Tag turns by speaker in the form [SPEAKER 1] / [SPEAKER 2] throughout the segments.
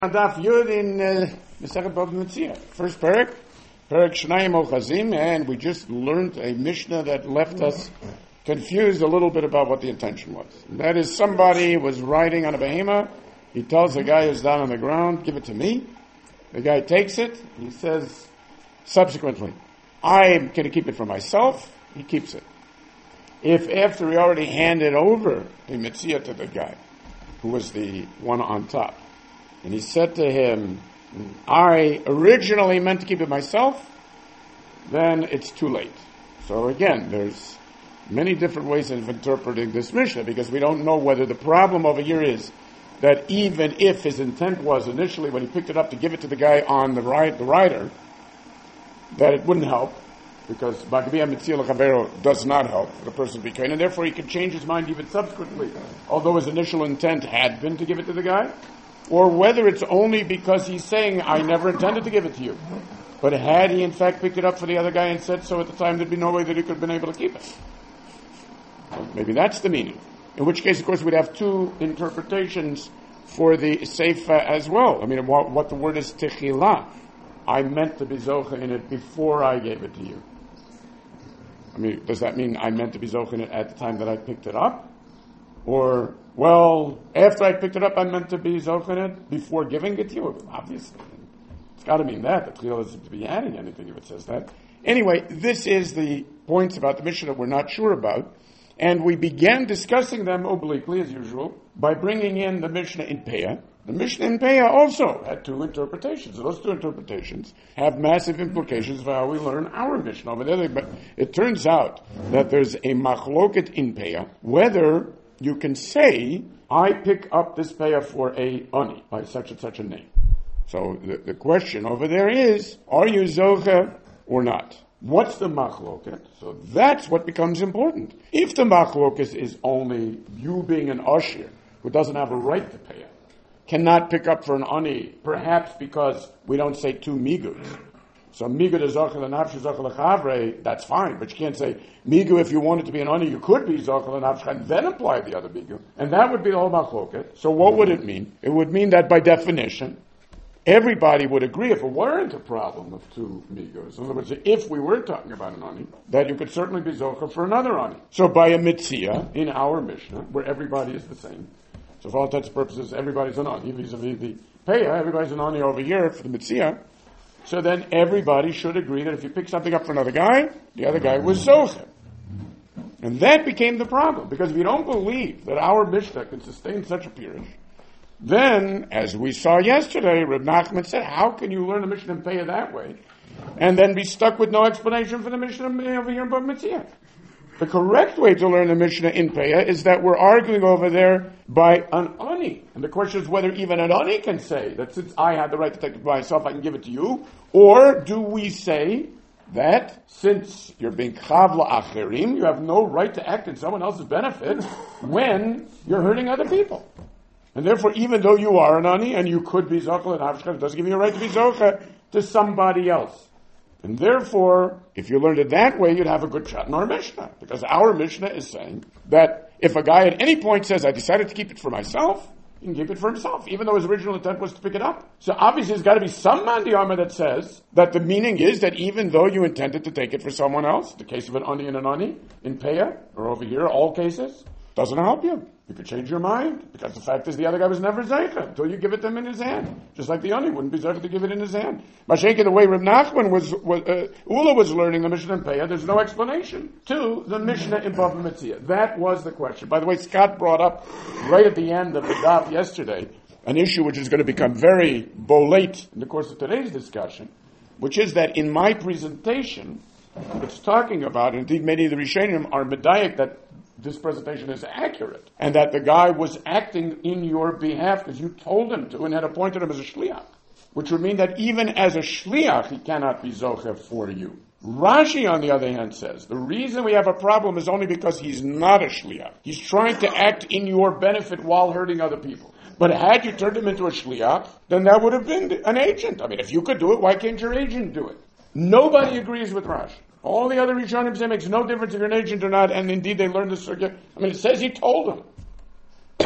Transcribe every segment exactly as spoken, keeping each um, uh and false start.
[SPEAKER 1] Daf Yud in Masechet Bava Metzia. First parak, parak Shnayim Ochazim, and we just learned a Mishnah that left us confused a little bit about what the intention was. And that is, somebody was riding on a behema. He tells the guy who's down on the ground, "Give it to me." The guy takes it. He says, subsequently, "I'm going to keep it for myself." He keeps it. If after he already handed over the Metzia to the guy, who was the one on top, and he said to him, "I originally meant to keep it myself," then it's too late. So again, there's many different ways of interpreting this Mishnah, because we don't know whether the problem over here is that even if his intent was initially when he picked it up to give it to the guy on the ride, the rider, that it wouldn't help, because Bagabiya Metzia L'Chavero does not help the person to be kind, and therefore he could change his mind even subsequently, although his initial intent had been to give it to the guy. Or whether it's only because he's saying, "I never intended to give it to you." But had he in fact picked it up for the other guy and said so at the time, there'd be no way that he could have been able to keep it. Well, maybe that's the meaning. In which case, of course, we'd have two interpretations for the Seifa as well. I mean, what, what the word is Techila. I meant to be Zocha in it before I gave it to you. I mean, does that mean I meant to be Zocha in it at the time that I picked it up? Or, well, after I picked it up, I meant to be Zocha in it before giving it to you? Obviously. It's got to mean that. The Tchila doesn't to be adding anything if it says that. Anyway, this is the points about the Mishnah that we're not sure about. And we began discussing them obliquely, as usual, by bringing in the Mishnah in Peah. The Mishnah in Peah also had two interpretations. And those two interpretations have massive implications for how we learn our Mishnah over there. But it turns out that there's a machloket in Peah, whether you can say, "I pick up this Peah for a ani, by such and such a name." So the, the question over there is, are you Zocha or not? What's the machloket? So that's what becomes important. If the machloket is only you being an ashir, who doesn't have a right to pay it, cannot pick up for an ani, perhaps because we don't say two migus. So migu de zochel l'nafshi zochel l'chavre, that's fine, but you can't say migu if you wanted to be an ani, you could be zochel l'nafshi and then apply the other migu, and that would be the whole machloket. So what would it mean? It would mean that by definition, everybody would agree, if it weren't a problem of two migus, in other words, if we were talking about an ani, that you could certainly be zochel for another ani. So by a mitzia in our Mishnah, where everybody is the same, so for all intents and purposes, everybody's an ani vis-a-vis the peah, everybody's an ani over here for the mitzia. So then everybody should agree that if you pick something up for another guy, the other guy was zocher. And that became the problem, because if you don't believe that our Mishnah can sustain such a pirush, then, as we saw yesterday, Reb Nachman said, how can you learn the Mishnah in Peah that way, and then be stuck with no explanation for the Mishnah over here in Bava Metzia? The correct way to learn the Mishnah in Peah is that we're arguing over there by an ani. And the question is whether even an ani can say that since I had the right to take it by myself, I can give it to you. Or do we say that since you're being chavla acherim, you have no right to act in someone else's benefit when you're hurting other people? And therefore, even though you are an ani and you could be zochel and havshcha, it doesn't give you a right to be zochel to somebody else. And therefore, if you learned it that way, you'd have a good shot in our Mishnah. Because our Mishnah is saying that if a guy at any point says, "I decided to keep it for myself," he can keep it for himself, even though his original intent was to pick it up. So obviously there's got to be some mandiyama that says that the meaning is that even though you intended to take it for someone else, the case of an ani and an ani, in Peah, or over here, all cases, doesn't help you. You could change your mind, because the fact is the other guy was never zeicha until you give it to him in his hand. Just like the ani wouldn't be zeicha to give it in his hand. Mashenka, the way Reb Nachman was, was uh, Ula was learning the Mishnah in Peah, there's no explanation to the Mishnah in Bava Metzia. That was the question. By the way, Scott brought up right at the end of the daf yesterday an issue which is going to become very bolate in the course of today's discussion, which is that in my presentation, it's talking about, indeed many of the Rishonim are medayik that this presentation is accurate, and that the guy was acting in your behalf because you told him to and had appointed him as a shliach, which would mean that even as a shliach, he cannot be zocher for you. Rashi, on the other hand, says the reason we have a problem is only because he's not a shliach. He's trying to act in your benefit while hurting other people. But had you turned him into a shliach, then that would have been an agent. I mean, if you could do it, why can't your agent do it? Nobody agrees with Rashi. All the other Rishonim say it makes no difference if you're an agent or not, and indeed they learned this. I mean, it says he told them.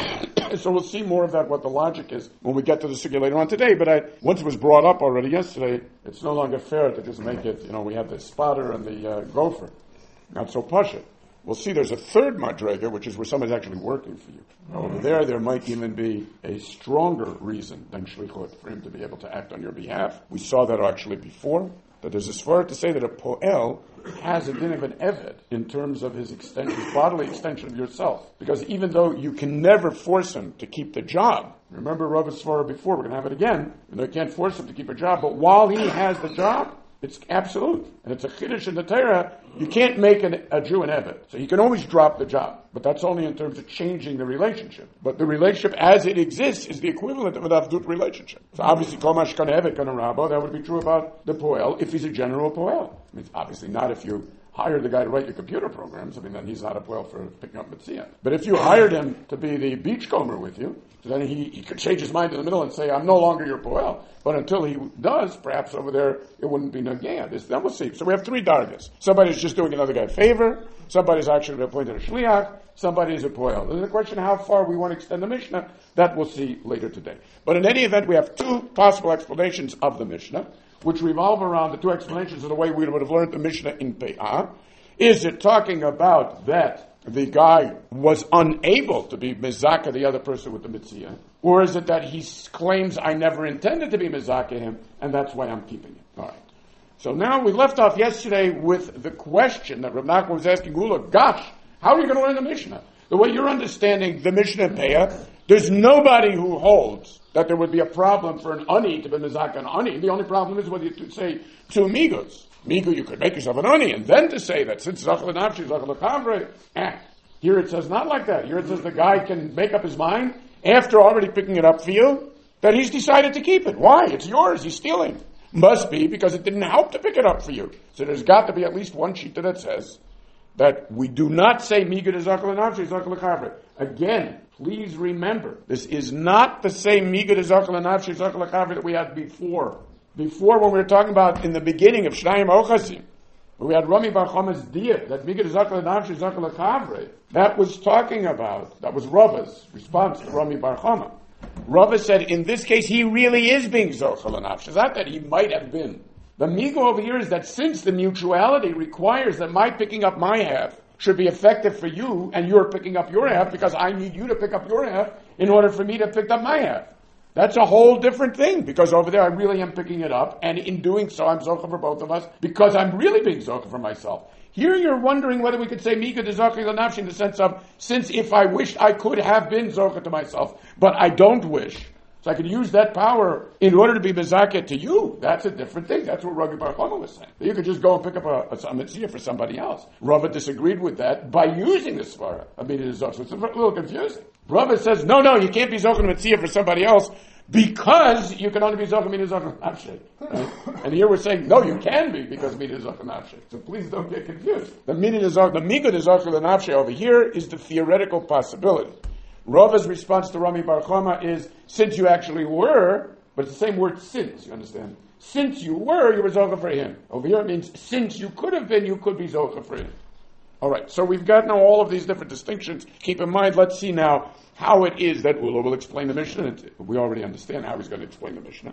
[SPEAKER 1] So we'll see more of that, what the logic is, when we get to the sugya later on today. But I, once it was brought up already yesterday, it's no longer fair to just make it, you know, we have the spotter and the uh, gopher. Not so pasha. We'll see there's a third madrega, which is where somebody's actually working for you. Over there, there might even be a stronger reason than shlichut for him to be able to act on your behalf. We saw that actually before, that there's a svara to say that a poel has a din of an eved in terms of his extension, bodily extension of yourself. Because even though you can never force him to keep the job, remember Rava's svara before, we're going to have it again, and you can't force him to keep a job, but while he has the job, it's absolute. And it's a chiddush in the Torah. You can't make an, a Jew an eved. So you can always drop the job. But that's only in terms of changing the relationship. But the relationship as it exists is the equivalent of an avdut relationship. So obviously, kol mashkan eved kana rabbo, that would be true about the poel if he's a general poel. I mean, obviously not if you hire the guy to write your computer programs. I mean, then he's not a poel for picking up mitzvah. But if you hired him to be the beachcomber with you, so then he, he could change his mind in the middle and say, I'm no longer your poel. But until he does, perhaps over there, it wouldn't be nagaya. This, then we'll see. So we have three dargas. Somebody's just doing another guy a favor. Somebody's actually appointed a shliach. Somebody's a poel. There's a question how far we want to extend the Mishnah. That we'll see later today. But in any event, we have two possible explanations of the Mishnah, which revolve around the two explanations of the way we would have learned the Mishnah in Pe'ah. Is it talking about that the guy was unable to be mezaka the other person with the mitzvah? Or is it that he claims, I never intended to be mezaka him, and that's why I'm keeping it? All right. So now we left off yesterday with the question that Rav Nachman was asking Ula, gosh, how are you going to learn the Mishnah? The way you're understanding the Mishnah in Peah, there's nobody who holds that there would be a problem for an ani to be mezaka an ani. The only problem is whether you say two amigos. Migu, you could make yourself an ani, and then to say that since Zachal Nafshi, Zachal Chavre, eh. Here it says not like that. Here it says the guy can make up his mind after already picking it up for you that he's decided to keep it. Why? It's yours. He's stealing. Must be because it didn't help to pick it up for you. So there's got to be at least one shita that says that we do not say Migu to Zachal Nafshi, Zachal Chavre. Again, please remember, this is not the same Migu to Zachal Nafshi, Zachal Chavre that we had before. Before, when we were talking about in the beginning of Shnayim Ochasim, we had Rami Bar Choma's diya, that Migad Zakal Nafshi Zakal Kavre, that was talking about, that was Rava's response to Rami Bar Choma. Rava said, in this case, he really is being Zakal Nafshi. It's not that he might have been. The Migo over here is that since the mutuality requires that my picking up my half should be effective for you, and you're picking up your half, because I need you to pick up your half in order for me to pick up my half. That's a whole different thing, because over there I really am picking it up, and in doing so I'm zocha for both of us, because I'm really being zocha for myself. Here you're wondering whether we could say Mika de Zocha L'Nafshi in the sense of, since if I wished I could have been zocha to myself, but I don't wish, so I could use that power in order to be mezakeh to you. That's a different thing. That's what Rabbi Bar Choma was saying. You could just go and pick up a, a, a mitzvah for somebody else. Rava disagreed with that by using the svara of Mika de Zocha. So it's a little confusing. Rava says, no, no, you can't be zocha mitzvah for somebody else, because you can only be zocha mina zocha nafshei. Right? And here we're saying, no, you can be because mina zocha nafshei. So please don't get confused. The mina zocha, the miga zocha nafshei over here is the theoretical possibility. Rava's response to Rami Bar Choma is, since you actually were, but it's the same word since, you understand? Since you were, you were zocha for him. Over here it means, since you could have been, you could be zocha for him. Alright, so we've got now all of these different distinctions. Keep in mind, let's see now how it is that Ula will explain the Mishnah. We already understand how he's going to explain the Mishnah.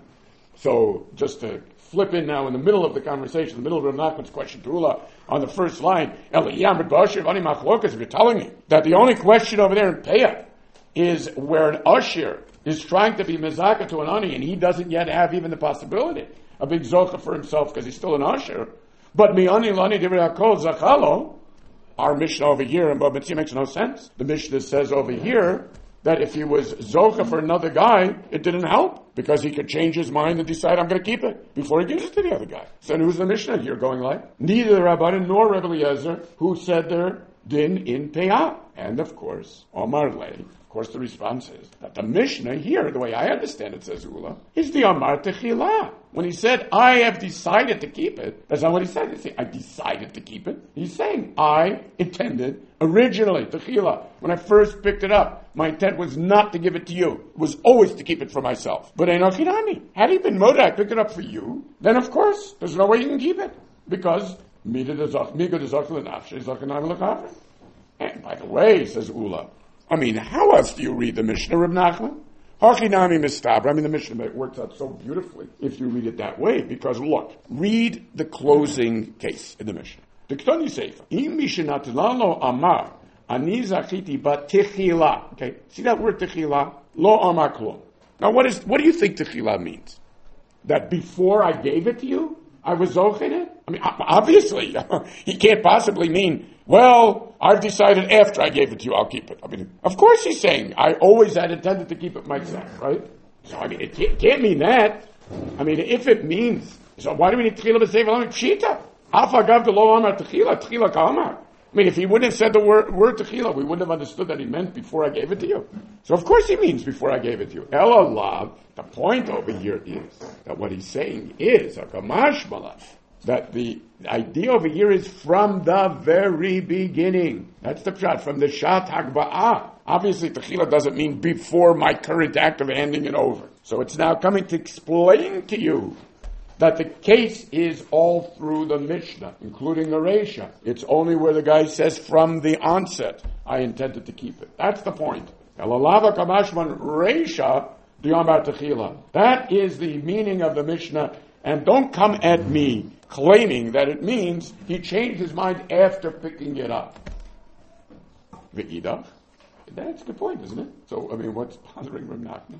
[SPEAKER 1] So, just to flip in now in the middle of the conversation, in the middle of Rav Nachman's question to Ula, on the first line, if you're telling me that the only question over there in Peah is where an Ashir is trying to be mezaka to an Ani, and he doesn't yet have even the possibility of being zocha for himself because he's still an Ashir, but mi Ani Lani Divrei HaKol Zachalo, our Mishnah over here in Bab Mitzvah makes no sense. The Mishnah says over here that if he was zocha for another guy, it didn't help because he could change his mind and decide I'm going to keep it before he gives it to the other guy. So who's the Mishnah here going like? Neither the Rabbanan nor Rebbe Eliezer, who said their din in Peah. And of course, Omar Lei, of course the response is that the Mishnah here, the way I understand it, says Ula, is the Amar Techila. When he said, I have decided to keep it, that's not what he said. He said, I decided to keep it. He's saying, I intended originally, Techila, when I first picked it up, my intent was not to give it to you. It was always to keep it for myself. But Enochinami, had he been Modak, picked it up for you, then of course, there's no way you can keep it. Because, Miga de Zoch, Miga de Zoch, and by the way, says Ula, I mean, how else do you read the Mishnah, Reb Nachman? Hachinami mistabra. I mean, the Mishnah works out so beautifully if you read it that way. Because look, read the closing case in the Mishnah. The Ketani Seifa. Im mishenatilalo amar ani zachiti bat techila. Okay, see that word techila? Lo amar klum. Now, what is what do you think techila means? That before I gave it to you, I was zocheh it? I mean, obviously, he can't possibly mean, well, I've decided after I gave it to you, I'll keep it. I mean, of course he's saying, I always had intended to keep it myself, right? So, I mean, it can't, can't mean that. I mean, if it means, so why do we need Techila b'Sefer Lamim? Pshita. Alpha gav de lo amar Techila, Techila ka'amar. I mean, if he wouldn't have said the word, word Techila, we wouldn't have understood that he meant before I gave it to you. So, of course he means before I gave it to you. Ela lav, the point over here is that what he's saying is, a kamashmala, that the idea over here is from the very beginning. That's the pshat, from the shat hagba'ah. Obviously, Techila doesn't mean before my current act of handing it over. So it's now coming to explain to you that the case is all through the Mishnah, including the Reisha. It's only where the guy says from the onset, I intended to keep it. That's the point. Elalava kamashman Reisha diamar Techila. That is the meaning of the Mishnah. And don't come at me claiming that it means he changed his mind after picking it up. Ve'idach. That's a good point, isn't it? So, I mean, what's bothering Reb Nachman?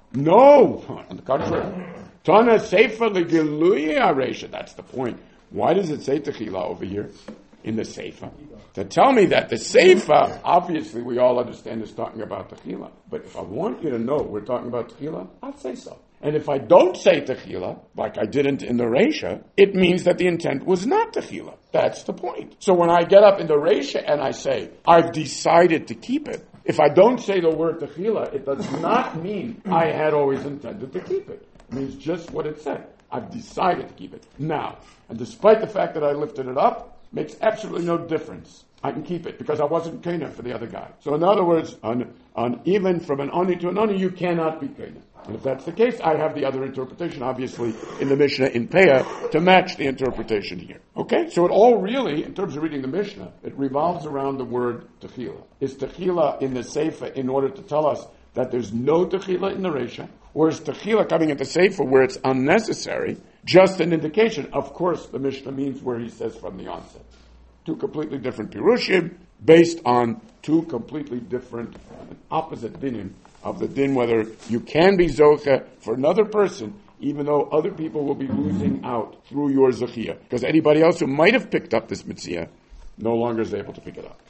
[SPEAKER 1] No! On the contrary. Tana Seifa L'Giluye Aresha. That's the point. Why does it say Techila over here in the Seifa? To tell me that the Seifa, obviously we all understand is talking about Techila. But if I want you to know we're talking about Techila, I'll say so. And if I don't say Techila, like I didn't in the Reisha, it means that the intent was not Techila. That's the point. So when I get up in the Reisha and I say, I've decided to keep it, if I don't say the word Techila, it does not mean I had always intended to keep it. It means just what it said. I've decided to keep it. Now, and despite the fact that I lifted it up, makes absolutely no difference. I can keep it because I wasn't Kana for the other guy. So in other words, on, on even from an Oni to an Oni, you cannot be Kana. And if that's the case, I have the other interpretation, obviously, in the Mishnah in Peah, to match the interpretation here. Okay? So it all really, in terms of reading the Mishnah, it revolves around the word Techila. Is Techila in the Seifa in order to tell us that there's no Techila in the Reisha? Or is Techila coming into Seifa where it's unnecessary, just an indication? Of course, the Mishnah means where he says from the onset. Two completely different Pirushim, based on two completely different, opposite dinim of the din, whether you can be zocha for another person, even though other people will be losing out through your zechia. Because anybody else who might have picked up this mitzvah no longer is able to pick it up.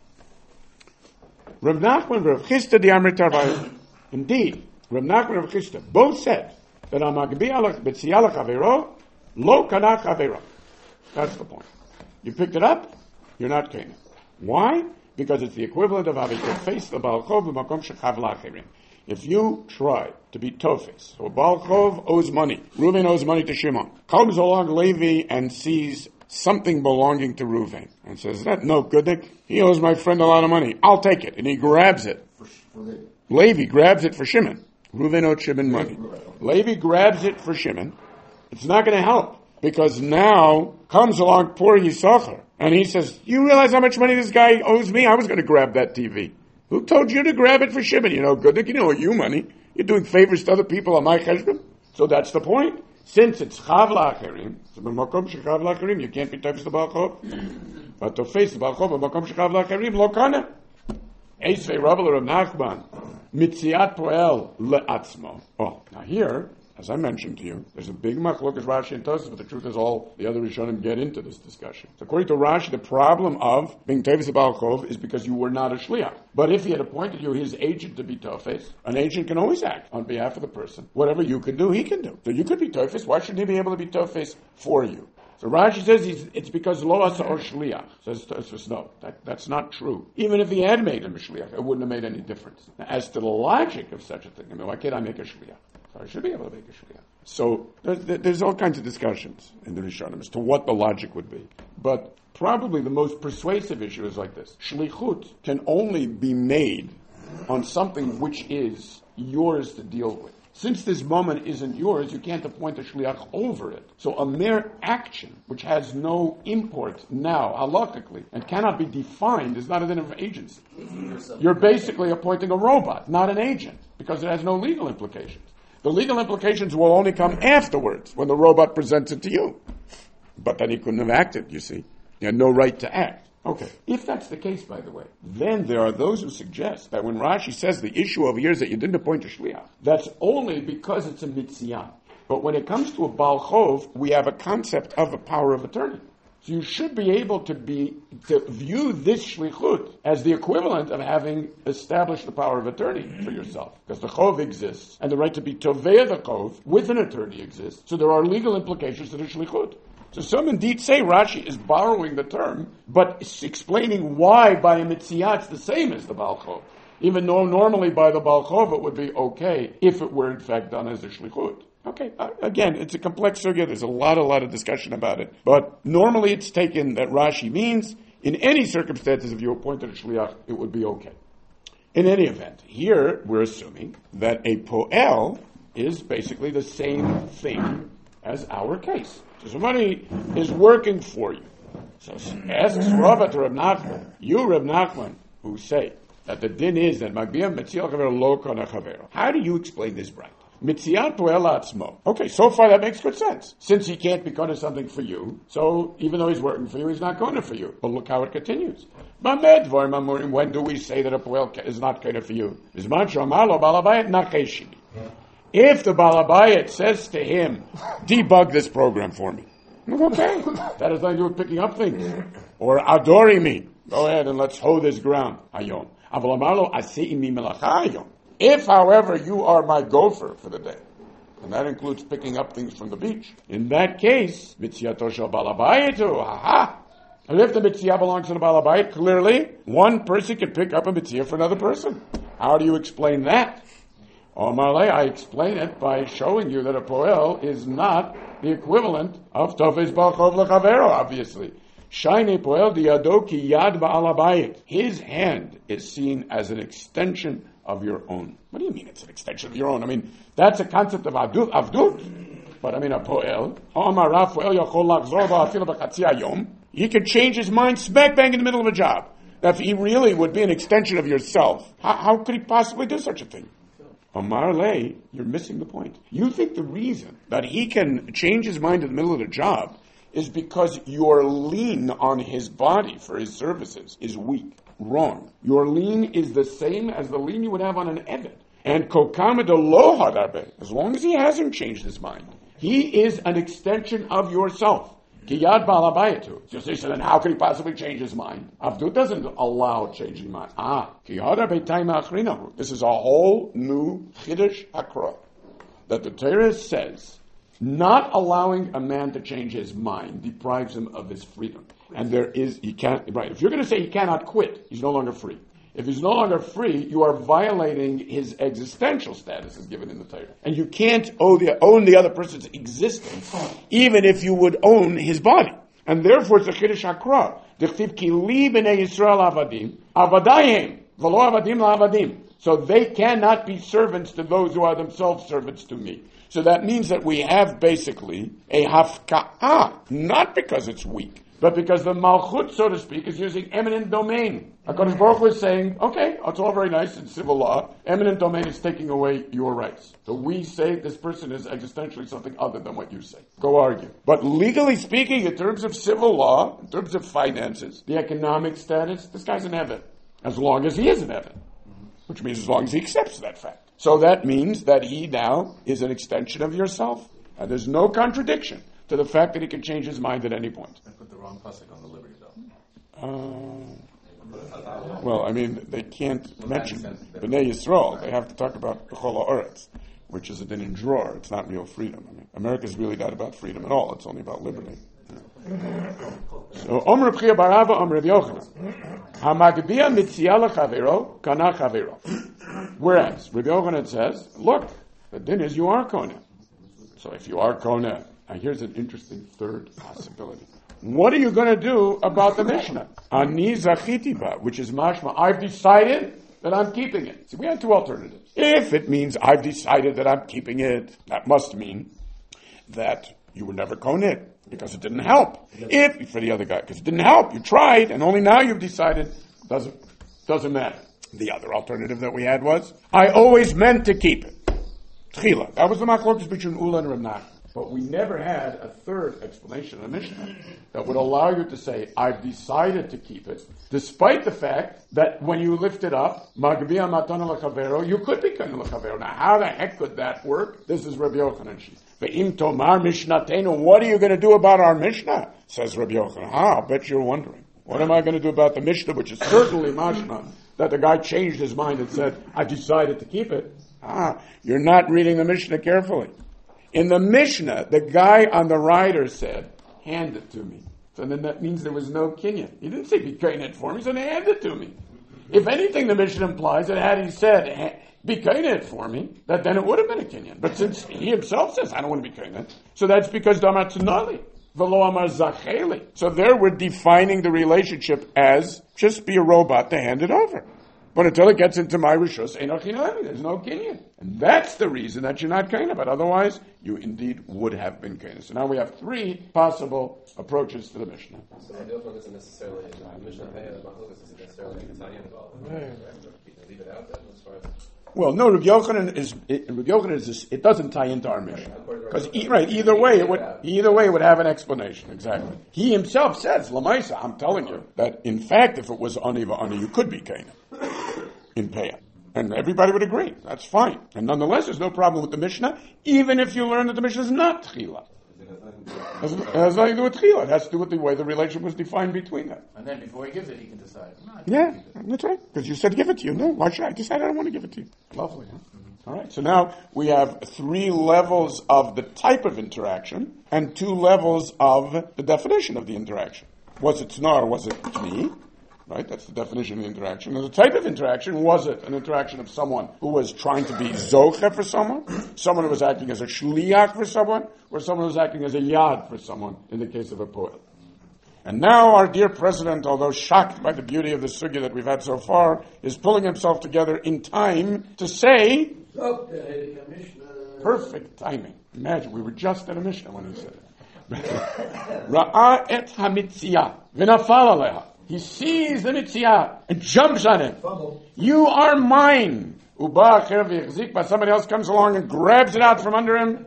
[SPEAKER 1] Rav Nachman, Rav Chisda, the Amrit Tarvayu. Indeed, Rav Nachman and Rav Chisda both said that Amagbi alach b'tziyalach avero lo kanach avero. That's the point. You picked it up, you're not Canaan. Why? Because it's the equivalent of having to face the Baal Chov b'makom shechav lacherim. If you try to be Tofes, so Baal Chov owes money, Reuven owes money to Shimon, comes along Levi and sees something belonging to Reuven and says, "That no goodnik, he owes my friend a lot of money. I'll take it," and he grabs it. For, for Levi grabs it for Shimon. Reuven owed Shimon money. Levi grabs it for Shimon. It's not going to help because now comes along poor Yisachar. And he says, you realize how much money this guy owes me? I was going to grab that T V. Who told you to grab it for Shimon? You know, good, you know, you money. You're doing favors to other people on my cheshbon. So that's the point. Since it's chav la'acherim, so b'makom shechav la'acherim, you can't be tofes the Baal Chov. But tofes the Baal Chov, b'makom shechav la'acherim, lo kana. Eisvei Rav Rav Nachman, mitziat poel le'atzmo. Oh, now here, as I mentioned to you, there's a big machlokas Rashi and Tosfos, but the truth is all the other Rishonim get into this discussion. So according to Rashi, the problem of being Tofes Baal Chov is because you were not a shliach. But if he had appointed you his agent to be Tofes, an agent can always act on behalf of the person. Whatever you can do, he can do. So you could be Tofes. Why shouldn't he be able to be Tofes for you? So Rashi says he's, it's because lo asa or shliach. Says Tosfos, no, that, that's not true. Even if he had made him a shliach, it wouldn't have made any difference. Now, as to the logic of such a thing, I mean, why can't I make a shliach? So I should be able to make a shliach. So there's, there's all kinds of discussions in the Rishonim as to what the logic would be. But probably the most persuasive issue is like this. Shlichut can only be made on something which is yours to deal with. since this moment isn't yours, you can't appoint a shliach over it. So a mere action, which has no import now, halakhically, and cannot be defined, is not an of agency. You're basically appointing a robot, not an agent, because it has no legal implications. The legal implications will only come afterwards, when the robot presents it to you. But then he couldn't have acted, you see. He had no right to act. Okay, if that's the case, by the way, then there are those who suggest that when Rashi says the issue over here is that you didn't appoint a shliach, that's only because it's a mitzvah. But when it comes to a Baal Chov, we have a concept of a power of attorney. So you should be able to be to view this shlichut as the equivalent of having established the power of attorney for yourself, because the chov exists, and the right to be tovei the chov with an attorney exists. So there are legal implications to the shlichut. So some indeed say Rashi is borrowing the term, but it's explaining why by a mitzvah it's the same as the Baal Chov. Even though normally by the Baal Chov it would be okay if it were in fact done as a shlichut. Okay, uh, again, it's a complex sugya. There's a lot, a lot of discussion about it. But normally it's taken that Rashi means in any circumstances if you appointed a shliach, it would be okay. In any event, here we're assuming that a poel is basically the same thing as our case. So somebody is working for you. So asks Rabba to Reb Nachman, you Reb Nachman, who say that the din is that Magbiyah Metziel Chaver Lo Kona Chavero. How do you explain this right? Mitziat Poel Atzmo. Okay, so far that makes good sense. Since he can't be going to something for you, so even though he's working for you, he's not going to for you. But look how it continues. When do we say that a Poel is not going to for you? If the Balabayit says to him, debug this program for me. Okay, that has nothing to do with picking up things. Or adori me. Go ahead and let's hoe this ground. Ayom. If, however, you are my gopher for the day, and that includes picking up things from the beach, in that case, mitziato shel balabayitu, ha-ha. And if the mitzvah belongs to the balabayit, clearly, one person can pick up a mitzvah for another person. How do you explain that? Omarle, I explain it by showing you that a poel is not the equivalent of tofes Baal Chov lechavero, obviously. Shiny poel diado ki yad ba'alabayit. His hand is seen as an extension of your own. What do you mean it's an extension of your own? I mean, that's a concept of avdut. avdut. But I mean, a poel, he can change his mind smack bang in the middle of a job. Now, if he really would be an extension of yourself, how, how could he possibly do such a thing? Omar Lay, you're missing the point. You think the reason that he can change his mind in the middle of the job is because your lien on his body for his services is weak. Wrong. Your lien is the same as the lien you would have on an Eved. And kokameda lo hadarbe, as long as he hasn't changed his mind, he is an extension of yourself. Kiyad balabayatu. So you say, then how could he possibly change his mind? Avdut doesn't allow changing mind. Ah, kiyad beitayma achrinahu. This is a whole new chiddush hakra that the Torah says not allowing a man to change his mind deprives him of his freedom. And there is, he can't, right, if you're going to say he cannot quit, he's no longer free. If he's no longer free, you are violating his existential status as given in the Torah. And you can't owe the, own the other person's existence, even if you would own his body. And therefore it's a chiddush hakra. Dechtiv ki li b'nei Yisrael avadim, avadayim, v'lo avadim la'avadim. So they cannot be servants to those who are themselves servants to me. So that means that we have basically a hafka'ah, not because it's weak, but because the malchut, so to speak, is using eminent domain. HaKadosh Baruch Hu is saying, okay, it's all very nice in civil law. Eminent domain is taking away your rights. So we say this person is existentially something other than what you say. Go argue. But legally speaking, in terms of civil law, in terms of finances, the economic status, this guy's an Eved. As long as he is an Eved. Which means as long as he accepts that fact. So that means that he now is an extension of yourself. And there's no contradiction to the fact that he can change his mind at any point.
[SPEAKER 2] I put the wrong pasuk on the Liberty Bell.
[SPEAKER 1] Uh, well, I mean, they can't well, mention B'nai Yisrael. They have to talk about B'chol Ha'aretz, which is a din in drawer. It's not real freedom. I mean, America's really not about freedom at all. It's only about liberty. So, Omer B'chia Barava, Omer Rav Yochanan. HaMagbiyah Mitziyah L'Chavero, Kana Chavero. Whereas, Rav Yochanan says, look, the din is you are Koneh. So if you are Koneh, now here's an interesting third possibility. What are you going to do about the Mishnah? Ani zachiti ba, which is mashma. I've decided that I'm keeping it. See, we had two alternatives. If it means I've decided that I'm keeping it, that must mean that you were never koneh because it didn't help. If, for the other guy, because it didn't help, you tried, and only now you've decided, doesn't, doesn't matter. The other alternative that we had was, I always meant to keep it. Tchila. That was the machlokas between Ula and Rav Nachman. But we never had a third explanation of the Mishnah that would allow you to say, I've decided to keep it, despite the fact that when you lift it up, Magbiya matana l'chavero, you could be kind of l'chavero. Now, how the heck could that work? This is Rabbi Yochanan. Ve'im tomar mishnatenu, what are you going to do about our Mishnah? Says Rabbi Yochanan. Ah, I'll bet you're wondering. What am I going to do about the Mishnah, which is certainly mashma, that the guy changed his mind and said, I decided to keep it? Ah, you're not reading the Mishnah carefully. In the Mishnah, the guy on the rider said, hand it to me. So then that means there was no kinyan. He didn't say, be kind it for me, he said, hand it to me. If anything, the Mishnah implies that had he said, be kind it for me, that then it would have been a kinyan. But since he himself says, I don't want to be kind it, so that's because damatsunali, velo amar zacheli. So there we're defining the relationship as just be a robot to hand it over. But until it gets into my rishus, there's no kinyan. And that's the reason that you're not kaina. But otherwise, you indeed would have been kaina. So now we have three possible approaches to the Mishnah.
[SPEAKER 2] So the Dilton isn't necessarily, the Mishnah and the Machlokes isn't necessarily Italian involved. Leave it out then as far as...
[SPEAKER 1] Well, no, Rabbi Yochanan is, it, Rabbi Yochanan is this, it doesn't tie into our Mishnah. Because, e, right, either way, it would, either way it would have an explanation, exactly. He himself says, Lamaisa, I'm telling you, that in fact, if it was Aniva Ani, you could be kaina in Peah. And everybody would agree. That's fine. And nonetheless, there's no problem with the Mishnah, even if you learn that the Mishnah is not Tchila. It has nothing to do with Tchila. It has to do with the way the relationship was defined between them.
[SPEAKER 3] And then before he gives it, he can decide. No,
[SPEAKER 1] yeah, that's right. Because you said give it to you. No, why should I decide I don't want to give it to you? Lovely, huh? Mm-hmm. All right, so now we have three levels of the type of interaction and two levels of the definition of the interaction. Was it Tnar or was it Tmi? Right, that's the definition of the interaction. And the type of interaction, was it an interaction of someone who was trying to be zoche for someone, someone who was acting as a shliach for someone, or someone who was acting as a yad for someone, in the case of a poet. And now our dear president, although shocked by the beauty of the sugya that we've had so far, is pulling himself together in time to say, perfect timing. Imagine, we were just at a Mishnah when he said it. Ra'a et hamitziyah, v'nafal aleha. He sees the mitzvah and jumps on it. You are mine. But somebody else comes along and grabs it out from under him.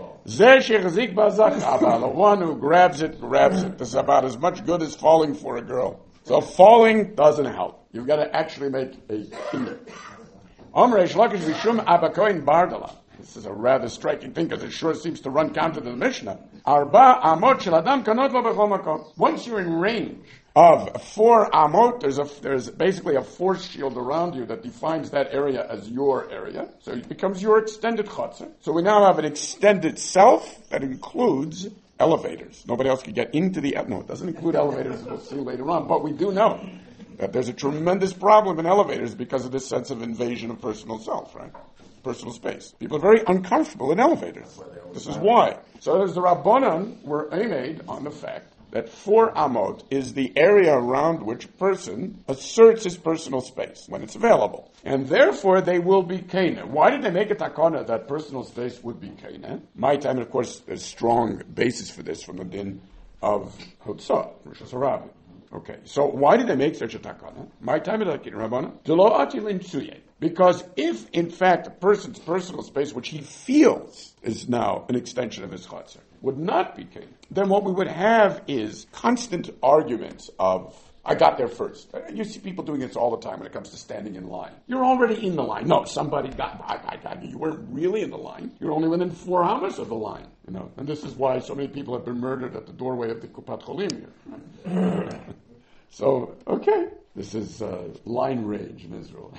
[SPEAKER 1] The one who grabs it, grabs it. This is about as much good as falling for a girl. So falling doesn't help. You've got to actually make a kinder. This is a rather striking thing because it sure seems to run counter to the Mishnah. Once you're in range of four amot, there's a, there's basically a force shield around you that defines that area as your area. So it becomes your extended chutzner. So we now have an extended self that includes elevators. Nobody else can get into the, no, it doesn't include elevators, as we'll see later on, but we do know that there's a tremendous problem in elevators because of this sense of invasion of personal self, right? Personal space. People are very uncomfortable in elevators. This is why. So as the Rabbanan were made on the fact that four amot is the area around which a person asserts his personal space when it's available. And therefore they will be kaina. Why did they make a takana that personal space would be kaina? My time, and of course, there's strong basis for this from the din of Hotzah, Rosh Hashanah. Okay, so why did they make such a takana? My time is like Rabbana. Because if, in fact, a person's personal space, which he feels is now an extension of his chutzner, would not be kain, then what we would have is constant arguments of, I got there first. You see people doing this all the time when it comes to standing in line. You're already in the line. No, somebody got, I, I got you. You weren't really in the line. You're only within four hours of the line. You know, and this is why so many people have been murdered at the doorway of the Kupat Cholim here. So, okay, this is uh, line rage in Israel.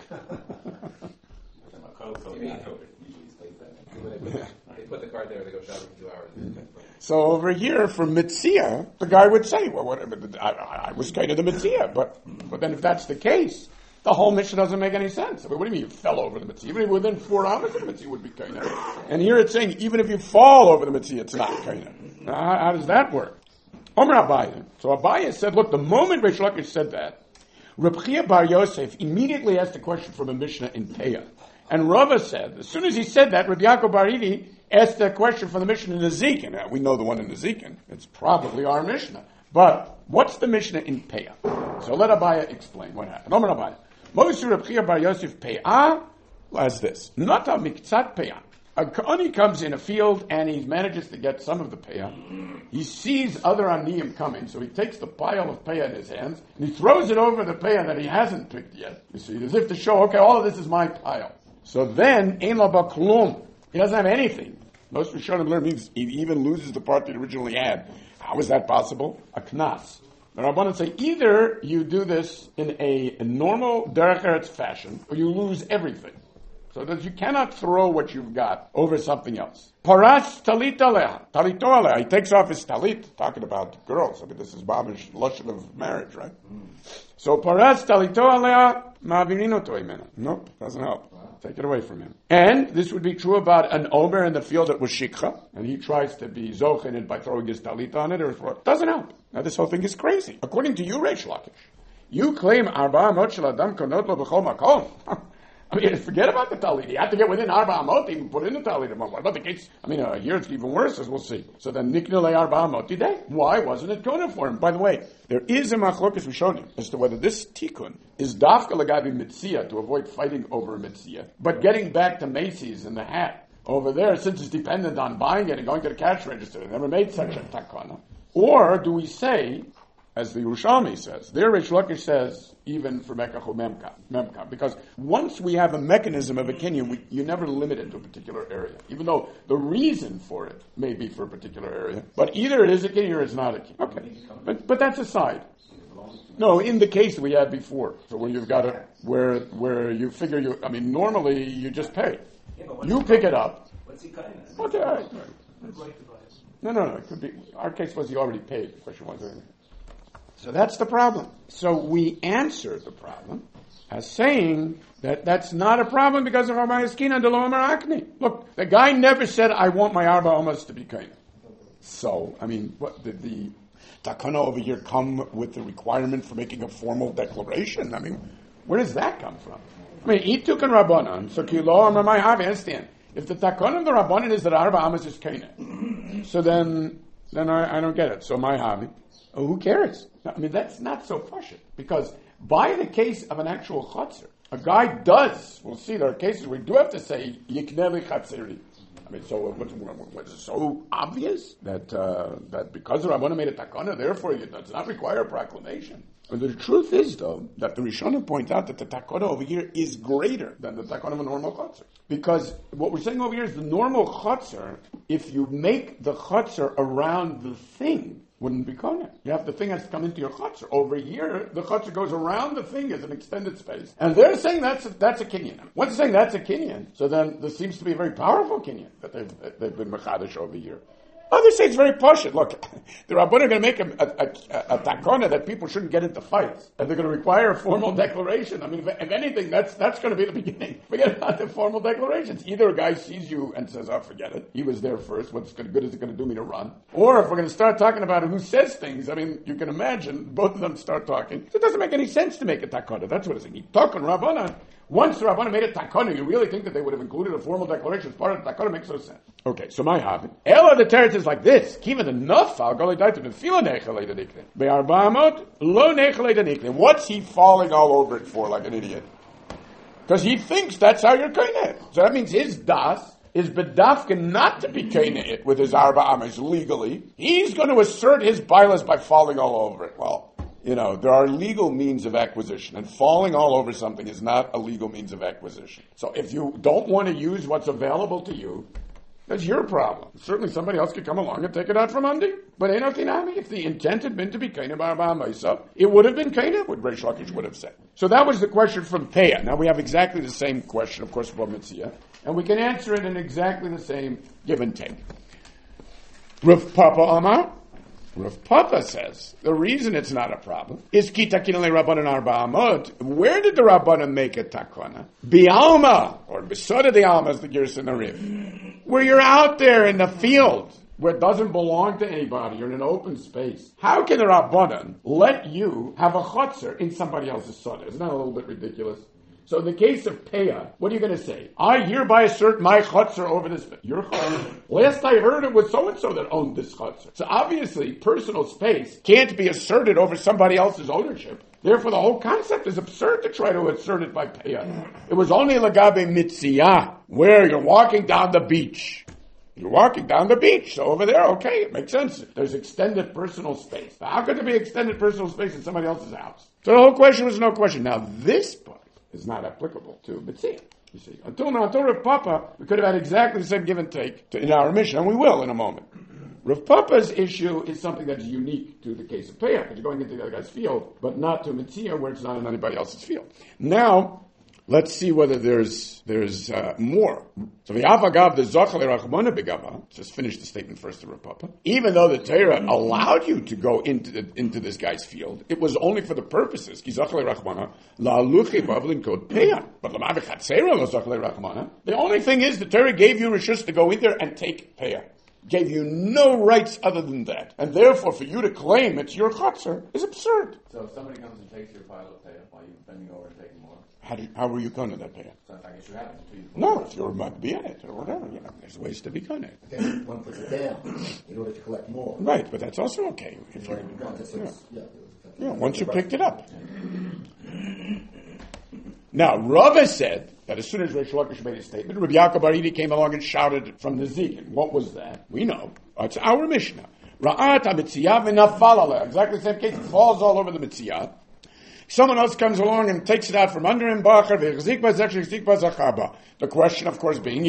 [SPEAKER 2] They put the card there, they go shopping for two hours.
[SPEAKER 1] Okay. So over here, for Mitzia, the guy would say, well, what, I, I was kind of the Mitzia, but, but then if that's the case, the whole mission doesn't make any sense. I mean, what do you mean you fell over the Mitzia? Even if within four hours, the Mitzia would be kind of. And here it's saying, even if you fall over the Mitzia, it's not kind of. Now, how, how does that work? Omer Abaye. So Abaye said, look, the moment Reish Lakish said that, Reb Chia Bar Yosef immediately asked a question from a Mishnah in Peah. And Rava said, as soon as he said that, Reb Yaakov Bar Idi asked a question from the Mishnah in Nezikin. Now, we know the one in Nezikin. It's probably our Mishnah. But what's the Mishnah in Peah? So let Abaya explain what happened. Omer Abaya. Mosu Reb Chia Bar Yosef Peah as this. Nata miktzat Peah. A Ka'ani comes in a field and he manages to get some of the Peah. He sees other Aniyim coming, so he takes the pile of Peah in his hands and he throws it over the Peah that he hasn't picked yet. You see, as if to show, okay, all of this is my pile. So then, Ein La Baklum. He doesn't have anything. Most Rishonim learn means he even loses the part that he originally had. How is that possible? A knas. The Rabbanan say either you do this in a, a normal Derech Eretz fashion, or you lose everything. So that you cannot throw what you've got over something else. Paras talit aleha. Talito aleha. He takes off his talit, talking about girls. I mean, this is Babish Lashon of marriage, right? Mm. So paras talito aleha ma'avirino toimena. Nope, doesn't help. Wow. Take it away from him. And this would be true about an omer in the field that was shikha, and he tries to be zochin it by throwing his talit on it, or throw it. Doesn't help. Now this whole thing is crazy. According to you, Reish Lakish, you claim arba amot shel adam konot lo b'chol makom. I mean, forget about the talit. You have to get within arba amot, even put in the talit. What about the case? I mean, uh, here it's even worse, as we'll see. So then, niknu le arba amot today. Why wasn't it kona for him? By the way, there is a machlokas rishonim as to whether this tikkun is dafka legabi mitzia to avoid fighting over a mitzia, but getting back to Macy's and the hat over there, since it's dependent on buying it and going to the cash register, they never made such a takana. Or do we say, as the Yerushalmi says, there Reish Lakish says, even for Mekach or Memka, because once we have a mechanism of a kinyan, we, you never limit it to a particular area, even though the reason for it may be for a particular area, but either it is a kinyan or it's not a kinyan. Okay, but but that's aside. No, in the case we had before, so where you've got a, where where you figure you, I mean, normally you just pay. You pick it up. Okay, all right. No, no, no, it could be, our case was he already paid, the question was, so that's the problem. So we answer the problem as saying that that's not a problem because of Rabbi Eskina de lo Omer Akni. Look, the guy never said, I want my Arba Omas to be kind. So, I mean, what did the Takana over here come with the requirement for making a formal declaration? I mean, where does that come from? I mean, Ituk and Rabbanan, so Kilo Omer my Havi, understand. If the Takana of the Rabbanan is that Arba Omas is kind, so then, then I, I don't get it. So my Havi. Oh, who cares? I mean, that's not so pashut, because by the case of an actual chatzir, a guy does, we'll see, there are cases where we do have to say, yikneli chatziri. I mean, so what's, what's so obvious that uh, that because the Rabbana made a takana, therefore it does not require a proclamation. But the truth is, though, that the Rishonim point out that the takana over here is greater than the takana of a normal chatzir. Because what we're saying over here is the normal chatzir, if you make the chatzir around the thing, wouldn't be kona. You have the thing has to come into your chutzner. Over here, the chutzner goes around the thing as an extended space. And they're saying that's a, that's a kinyan. Once they're saying that's a kinyan, so then there seems to be a very powerful kinyan that they've, they've been mechadish over here. Others say it's very poshut. Look, the Rabbanan are going to make a, a, a, a takona that people shouldn't get into fights. And they're going to require a formal declaration. I mean, if, if anything, that's that's going to be the beginning. Forget about the formal declarations. Either a guy sees you and says, oh, forget it. He was there first. What's good is it going to do me to run? Or if we're going to start talking about who says things, I mean, you can imagine both of them start talking. So it doesn't make any sense to make a takona. That's what it's saying. Talking Rabbanan. Once the Rabbanan made a takana, you really think that they would have included a formal declaration as part of the takana? Makes no sense. Okay, so my habit. Ella the teretz is like this. Kiva the nafal golei daita the fila nechalei the niklim. Be'arba amot lo nechalei the niklim. What's he falling all over it for like an idiot? Because he thinks that's how you're kaineh. So that means his das is bedafka not to be kaineh it with his arba amish legally. He's going to assert his bilas by falling all over it. Well, you know, there are legal means of acquisition, and falling all over something is not a legal means of acquisition. So if you don't want to use what's available to you, that's your problem. Certainly somebody else could come along and take it out from under you. But Einotinami, if the intent had been to be Kainah Barba Maisa, it would have been Kainah, what Reish Lakish would have said. So that was the question from Peah. Now we have exactly the same question, of course, from Mitzia, and we can answer it in exactly the same give and take. Rav Papa Amar, Rav Papa says, the reason it's not a problem is ki takinale Rabbanan arba amot. Where did the Rabbanan make a takana? Bialma, or besode the alma, as the Gerson Arif. Where you're out there in the field, where it doesn't belong to anybody, you're in an open space, how can the Rabbanan let you have a chotzer in somebody else's soda? Isn't that a little bit ridiculous? So in the case of Peah, what are you going to say? I hereby assert my chotzer over this. Your chotzer. Last I heard it was so-and-so that owned this chotzer. So obviously, personal space can't be asserted over somebody else's ownership. Therefore, the whole concept is absurd to try to assert it by Peah. It was only lagabe mitziyah, where you're walking down the beach. You're walking down the beach, so over there, okay, it makes sense. There's extended personal space. How could there be extended personal space in somebody else's house? So the whole question was no question. Now, this part is not applicable to Mitzvah. You see, until now, until Rav Papa, we could have had exactly the same give and take to, in our mission, and we will in a moment. Rav Papa's issue is something that is unique to the case of Peah, because you're going into the other guy's field, but not to Mitzvah, where it's not in anybody else's field. Now, let's see whether there's there's uh, more. So the Avagav, the Zochel Rachmana Begava, just finish the statement first to Rav Papa. Even though the Torah allowed you to go into the, into this guy's field, it was only for the purposes. Ki Zochel Rachmana la luchi bavlin kod Peah, but lamav chatzera lo Zochel Rachmana. The only thing is the Torah gave you rishus to go in there and take Peah. Gave you no rights other than that. And therefore, for you to claim it's your chotzer is absurd.
[SPEAKER 3] So if somebody comes and takes your pile of Peah while you're bending over and taking more,
[SPEAKER 1] How, do you, how were you going to that Peah?
[SPEAKER 3] so I guess you haven't until you
[SPEAKER 1] No, if you're about to be in it or whatever, you know, there's ways to be on it.
[SPEAKER 4] Okay, one puts it down in order to collect more.
[SPEAKER 1] Right, but that's also okay. If you,
[SPEAKER 4] Yeah. Yeah.
[SPEAKER 1] yeah, once you picked it up. Now, Rava said that as soon as Reish Lakish made his statement, Rabbi Yaakov Baridi came along and shouted from the Zik. And what was that? We know. It's our Mishnah. Ra'at ha-mitziyah v'nafal aleh. Exactly the same case. It falls all over the mitziyah. Someone else comes along and takes it out from under him. The question, of course, being,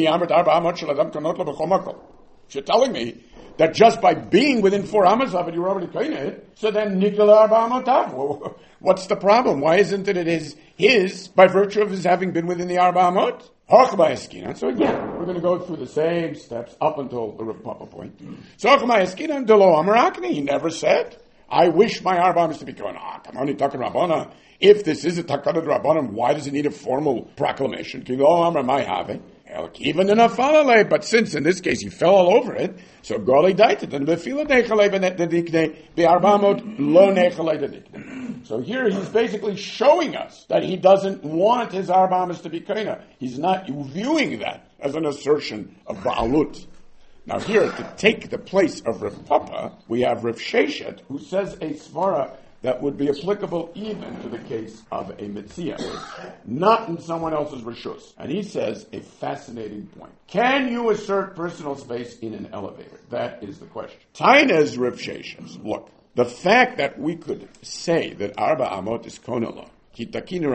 [SPEAKER 1] if you're telling me that just by being within four amas of it, you're already kind it, so then nikla arba amotav. What's the problem? Why isn't it it is his by virtue of his having been within the arba amot? So again, we're going to go through the same steps up until the Rav Papa point. So he never said, I wish my arba is to be going, ah, come on, talking Rabbana. If this is a Takana Rabbanim, why does it need a formal proclamation? Even in a falale, but since in this case he fell all over it, so Goli died it. So here he's basically showing us that he doesn't want his arbamas to be kaina. He's not viewing that as an assertion of ba'alut. Now here, to take the place of Rav Papa, we have Rav Sheshet, who says a svara that would be applicable even to the case of a mitzvah, not in someone else's rishus. And he says a fascinating point. Can you assert personal space in an elevator? That is the question. Tainez Rav Sheshet. Look, the fact that we could say that Arba Amot is konala, you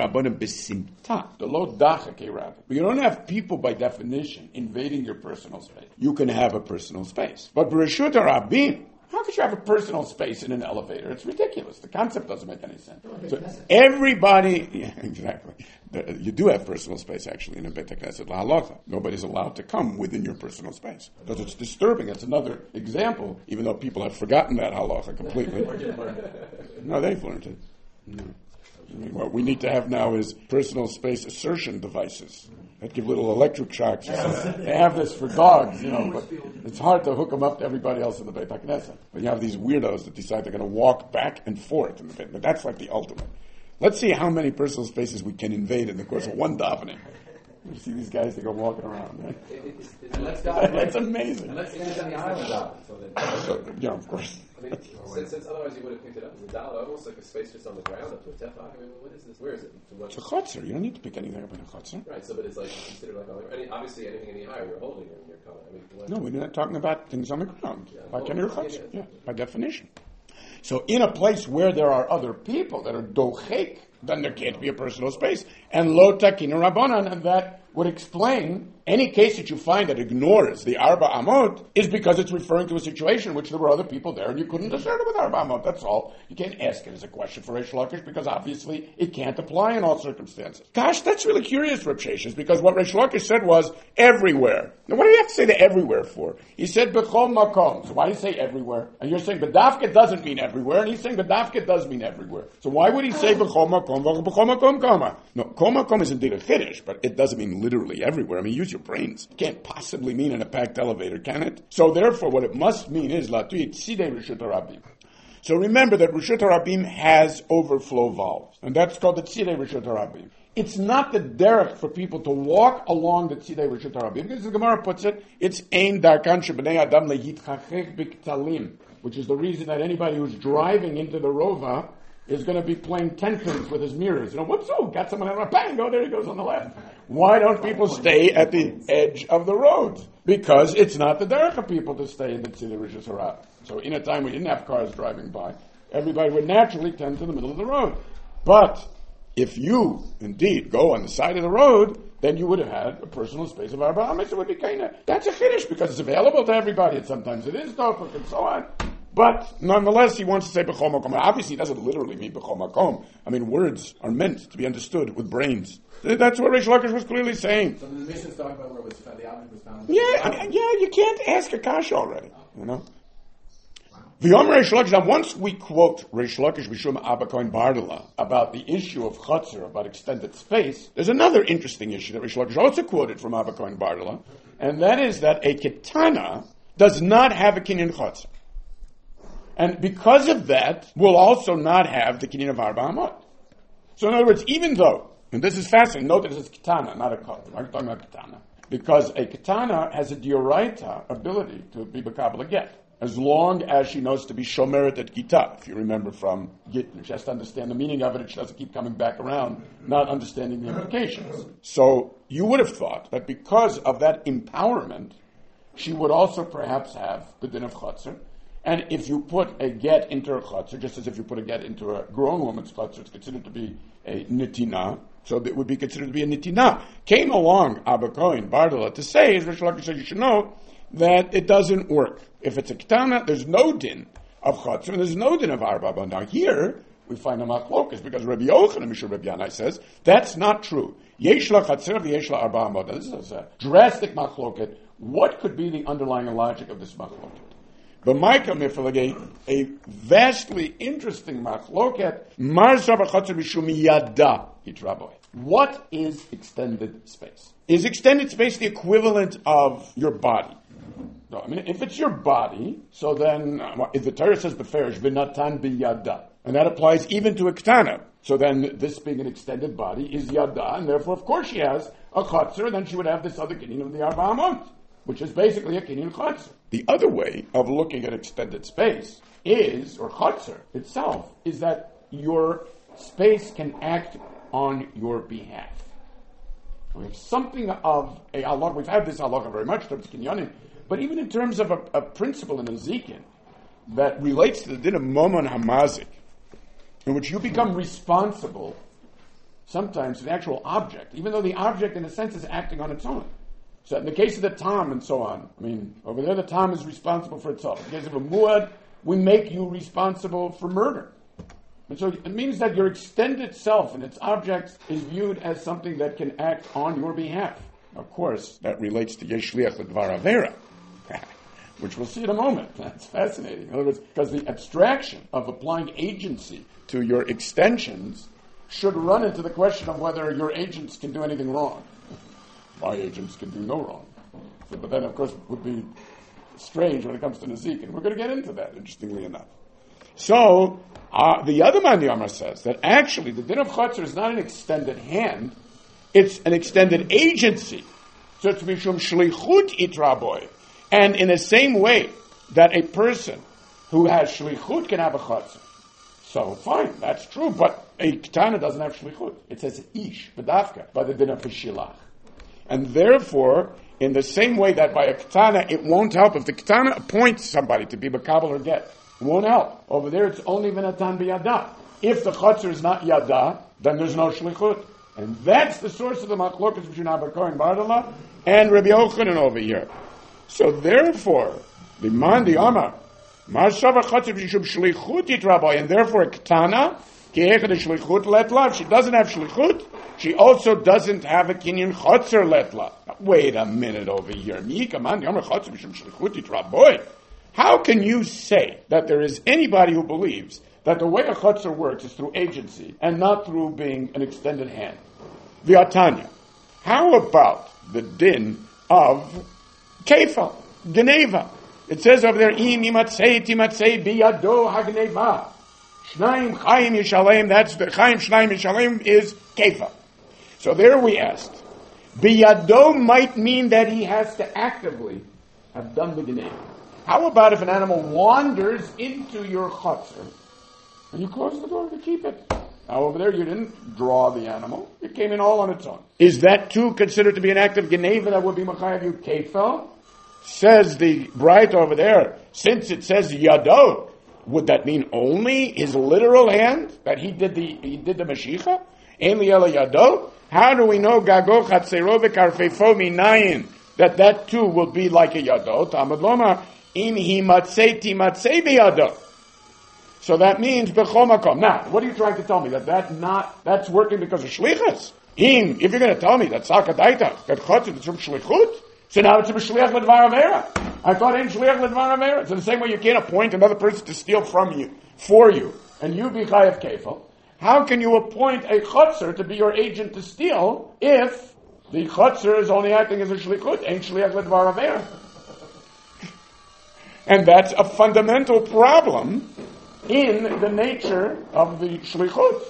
[SPEAKER 1] don't have people by definition invading your personal space. You can have a personal space. But Bereshut Rabim, how could you have a personal space in an elevator? It's ridiculous. The concept doesn't make any sense. So everybody, yeah, exactly. You do have personal space actually in a Beit HaKnesset LaHalacha. Nobody's allowed to come within your personal space because it's disturbing. It's another example, even though people have forgotten that halacha completely. No, they've learned it. No. I mean, what we need to have now is personal space assertion devices that give little electric shocks. They have this for dogs, you know, but it's hard to hook them up to everybody else in the Beit HaKnesset. But you have these weirdos that decide they're going to walk back and forth in the Beit. But that's like the ultimate. Let's see how many personal spaces we can invade in the course of one davening. You see these guys, they go walking around, right? That's amazing.
[SPEAKER 3] And let's finish on the island out. So that,
[SPEAKER 1] So, yeah, of course.
[SPEAKER 2] I mean, since, since otherwise you would have picked it up as a dollar, almost like a space just on the ground up to a tefach. I mean, what is this? Where is it? Too much?
[SPEAKER 1] It's a chotzer. You don't need to pick anything up in a chotzer.
[SPEAKER 2] Right, so but it's like considered like any, obviously anything any higher you're holding in your color. I mean, what,
[SPEAKER 1] No, we're not talking about things on the ground.
[SPEAKER 2] Yeah.
[SPEAKER 1] Like
[SPEAKER 2] Oh,
[SPEAKER 1] in your
[SPEAKER 2] yeah,
[SPEAKER 1] chotzer.
[SPEAKER 2] yeah.
[SPEAKER 1] Yeah, by definition. So in a place where there are other people that are dochek, then there can't be a personal space. And lo takin rabbanan, and that would explain any case that you find that ignores the arba amot is because it's referring to a situation in which there were other people there and you couldn't assert it with arba amot. That's all. You can't ask it as a question for Reish Lakish because obviously it can't apply in all circumstances. Gosh, that's really curious, Reb Sheshes, because what Reish Lakish said was everywhere. Now, what do you have to say the everywhere for? He said b'chol makom. So why do you say everywhere? And you're saying bedafka doesn't mean everywhere, and he's saying bedafka does mean everywhere. So why would he say b'chol makom? B'chol makom kama? No, kol makom is indeed a chiddush, but it doesn't mean literally everywhere. I mean, use your brains. It can't possibly mean in a packed elevator, can it? So therefore, what it must mean is Latui Tzidei Reshut HaRabim. So remember that Reshut HaRabim has overflow valves, and that's called the Tzidei Reshut HaRabim. It's not the derech for people to walk along the Tzidei Reshut HaRabim, because the Gemara puts it, it's Ein Darkan Shebnei Adam Lehitchachech B'Ktalim, which is the reason that anybody who's driving into the Rova is going to be playing ten pins with his mirrors. You know, whoops, oh, got someone on, bang, oh, there he goes on the left. Why don't people stay at the edge of the road? Because it's not the derech of people to stay in the Tzidei Reshut HaRabim. So in a time we didn't have cars driving by, everybody would naturally tend to the middle of the road. But if you, indeed, go on the side of the road, then you would have had a personal space of Arba Amitz. It would be kind of, that's a chiddush, because it's available to everybody, and sometimes it is tofuk, and so on. But nonetheless, he wants to say b'chol makom. Obviously, he doesn't literally mean b'chol makom. I mean, words are meant to be understood with brains. That's what Reish Lakish was clearly saying.
[SPEAKER 3] So the mission talk about where it was found, the object was found.
[SPEAKER 1] Yeah, I mean, yeah, you can't ask a kasha already, you know. V'yom Reish Lakish. Now, once we quote Reish Lakish Mishum Abba Kohen Bardala about the issue of chutzner, about extended space, there's another interesting issue that Reish Lakish also quoted from Abba Kohen Bardala, and that is that a ketana does not have a kinyan chutzner. And because of that, we'll also not have the kinyan of Arba Amot. So in other words, even though, and this is fascinating, note that it's katana, not a kot. I'm talking about katana. Because a katana has a dioraita ability to be b'kabel get, as long as she knows to be shomeret at gita. If you remember from Gittin, she has to understand the meaning of it, and she doesn't keep coming back around, not understanding the implications. So you would have thought that because of that empowerment, she would also perhaps have the din of chotzer. And if you put a get into a chutzner, just as if you put a get into a grown woman's chutzner, it's considered to be a nitina, so it would be considered to be a nitina. Came along Abba Kohen Bardala to say, as Reish Lakish said, you should know that it doesn't work. If it's a ketana, there's no din of chutzner, and there's no din of arba. But now here, we find a machlokas, because Rabbi Yochanan Mishur Rabbi Yanai says, that's not true. Yesh la chutzner v'yesh la arba amot. This is a drastic machloket. What could be the underlying logic of this machloket? But Micah Mifalagay, a vastly interesting machloket, Mar Sava Chatzar Mishum Yada Hitraboy. What is extended space? Is extended space the equivalent of your body? No, I mean, if it's your body, so then, uh, if the Torah says beferish, v'natan biyada, and that applies even to a ketana, so then this being an extended body is yada, and therefore, of course, she has a chatzar, then she would have this other kinyan of the arba amot, which is basically a kinyan chatzar. The other way of looking at extended space is, or chutzner itself, is that your space can act on your behalf. We have something of a halacha. We've had this halacha very much in terms of kinyanim, but even in terms of a, a principle in Ezekiel that relates to the din of momon hamazik, in which you become responsible sometimes for the actual object, even though the object in a sense is acting on its own. So in the case of the Tam and so on, I mean, over there the Tam is responsible for itself. In the case of a Muad, we make you responsible for murder. And so it means that your extended self and its objects is viewed as something that can act on your behalf. Of course, that relates to Yeshliach L'Dvar Avera, which we'll see in a moment. That's fascinating. In other words, because the abstraction of applying agency to your extensions should run into the question of whether your agents can do anything wrong. My agents can do no wrong. So, but then, of course, it would be strange when it comes to Nezik, and we're going to get into that, interestingly enough. So, uh, the other man, the Amar, says that actually the din of chutzner is not an extended hand, it's an extended agency. So it's mishum shlichut itraboy. And in the same way that a person who has shlichut can have a chutzner. So, fine, that's true, but a ketana doesn't have shlichut. It says ish, bedavka, by the din of shilach. And therefore, in the same way that by a ketana, it won't help. If the ketana appoints somebody to be makabel or get, it won't help. Over there, it's only v'natan b'yada. If the chutzner is not yada, then there's no shlichut. And that's the source of the machlokas between Abba Kohen Bardala and Rabbi Yochanan over here. So therefore, the man, the Amar, Mashava chutzner b'shum shlichut yitrabai, and therefore a ketana, ki'echad shlichut letlav, she doesn't have shlichut, she also doesn't have a kinyan chotzer letla. Wait a minute over here. How can you say that there is anybody who believes that the way a chotzer works is through agency and not through being an extended hand? V'atanya. How about the din of kefal, geneva. It says over there, im imatzei timatzei biyado hagneva. Shnaim chayim yishalem, that's the chayim shnaim yishalem is kefal. So there we asked. Biyado might mean that he has to actively have done the geneva. How about if an animal wanders into your chutzner and you close the door to keep it? Now over there you didn't draw the animal. It came in all on its own. Is that too considered to be an act of geneva that would be machayev you kefal? Says the Bright over there, since it says yado, would that mean only his literal hand that he did the he did the mashicha? Ein li ela yado? How do we know gago chatzero v'karfefo minayin that that too will be like a yado? Talmud lomar im hi matzei timatzei biyado. So that means b'chol makom. Now, what are you trying to tell me? That that not that's working because of shlichus? Im, if you're going to tell me that sakadaita that chotzer is from shlichut, so now it's a shliach l'dvar avera. I thought ain't shliach l'dvar avera. So the same way you can't appoint another person to steal from you for you, and you be chayav kefal. How can you appoint a chotzer to be your agent to steal if the chotzer is only acting as a shlichut? Ain't shliach l'dvar avera. And that's a fundamental problem in the nature of the shlichut.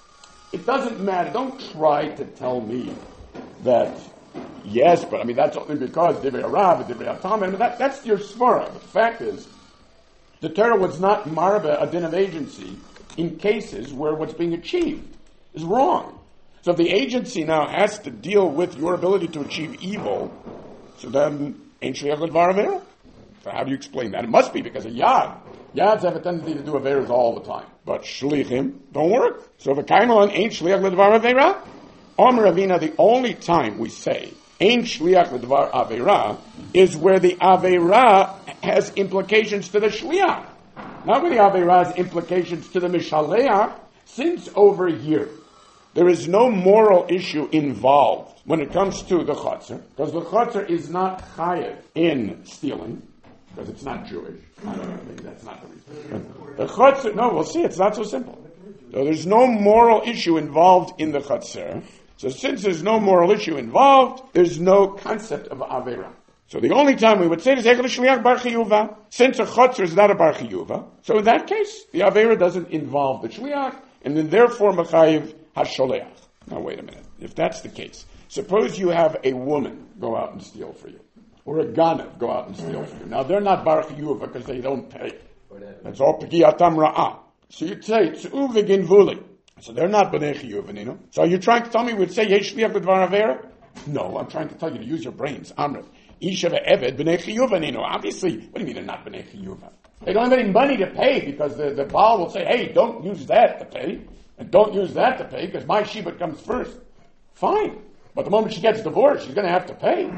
[SPEAKER 1] It doesn't matter. Don't try to tell me that, yes, but I mean, that's only because Divrei Rav, Divrei Atam, and that, that's your svara. The fact is, the Torah was not marba, a din of agency, in cases where what's being achieved is wrong. So if the agency now has to deal with your ability to achieve evil, so then, ain't shliach l'dvar avera? So how do you explain that? It must be because of yad. Yads have a tendency to do averas all the time. But shlichim don't work. So the kaimelon ain't shliach l'dvar avera. Omer Avina, the only time we say ain't shliach l'dvar avera is where the avera has implications to the shliach. Not where the avera has implications to the mishaleach, since over here there is no moral issue involved when it comes to the chotzer, because the chotzer is not chayev in stealing, because it's not Jewish. I don't know, maybe that's not the reason. The chotzer, no, we'll see, it's not so simple. So there's no moral issue involved in the chotzer. So since there's no moral issue involved, there's no concept of avera. So the only time we would say is Echel Shliach Bar Chiyuva, since a chotzer is not a Bar Chiyuva, so in that case, the avera doesn't involve the Shliach, and then therefore Machayiv HaSholeach. Now wait a minute. If that's the case, suppose you have a woman go out and steal for you, or a ganav go out and steal for you. Now they're not Bar Chiyuva because they don't pay. That's all Pegiatam Ra'ah. So you'd say, Tzu V'gin Vuli. So they're not B'nei Chiyuv, you know. So are you trying to tell me we'd say Yesh Shliach L'Dvar Avera? No, I'm trying to tell you to use your brains. Amrit. Isha ve'eved b'nei chiyuva, you know. Obviously, what do you mean they're not b'nei chiyuva? They don't have any money to pay because the, the Baal will say, hey, don't use that to pay, and don't use that to pay because my Sheba comes first. Fine. But the moment she gets divorced, she's going to have to pay.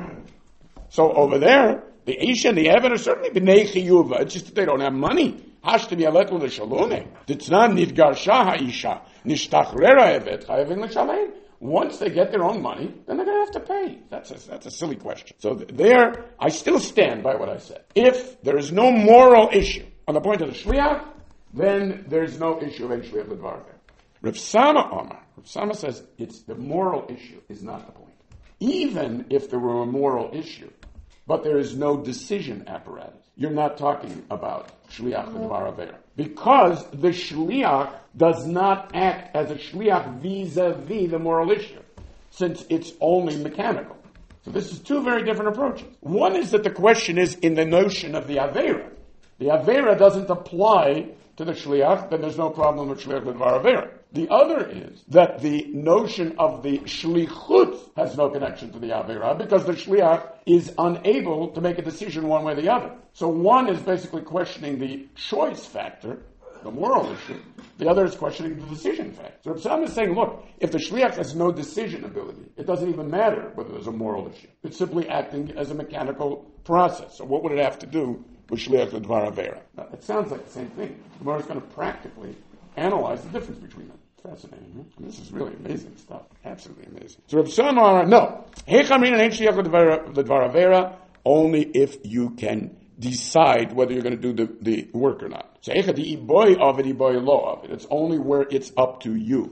[SPEAKER 1] So over there, the Isha and the Eved are certainly b'nei chiyuva. It's just that they don't have money. Hash to be alet l'shalome. Ditznan nivgarsha ha'isha. Nishtachrera eved chayavin l'shalem. Once they get their own money, then they're going to have to pay. That's a, that's a silly question. So there, I still stand by what I said. If there is no moral issue on the point of the shliach, then there's no issue of any shliach l'dvar. Rav Sama Omar, Rav Sama says it's the moral issue is not the point. Even if there were a moral issue, but there is no decision apparatus, you're not talking about shliach l'dvar avera. Because the shliach does not act as a shliach vis-a-vis the moral issue, since it's only mechanical. So this is two very different approaches. One is that the question is in the notion of the avera. The avera doesn't apply to the shliach, then there's no problem with shliach l'dvar avera. The other is that the notion of the shlichut has no connection to the avera because the shliach is unable to make a decision one way or the other. So one is basically questioning the choice factor, the moral issue. The other is questioning the decision factor. So Rav Sam is saying, look, if the shliach has no decision ability, it doesn't even matter whether there's a moral issue. It's simply acting as a mechanical process. So what would it have to do with shliach l'dvar avera? Now, it sounds like the same thing. The Gemara is going to practically analyze the difference between them. Fascinating, huh? This is really amazing stuff. Absolutely amazing. So Rav Sama, no. Only if you can decide whether you're going to do the, the work or not. So it's only where it's up to you.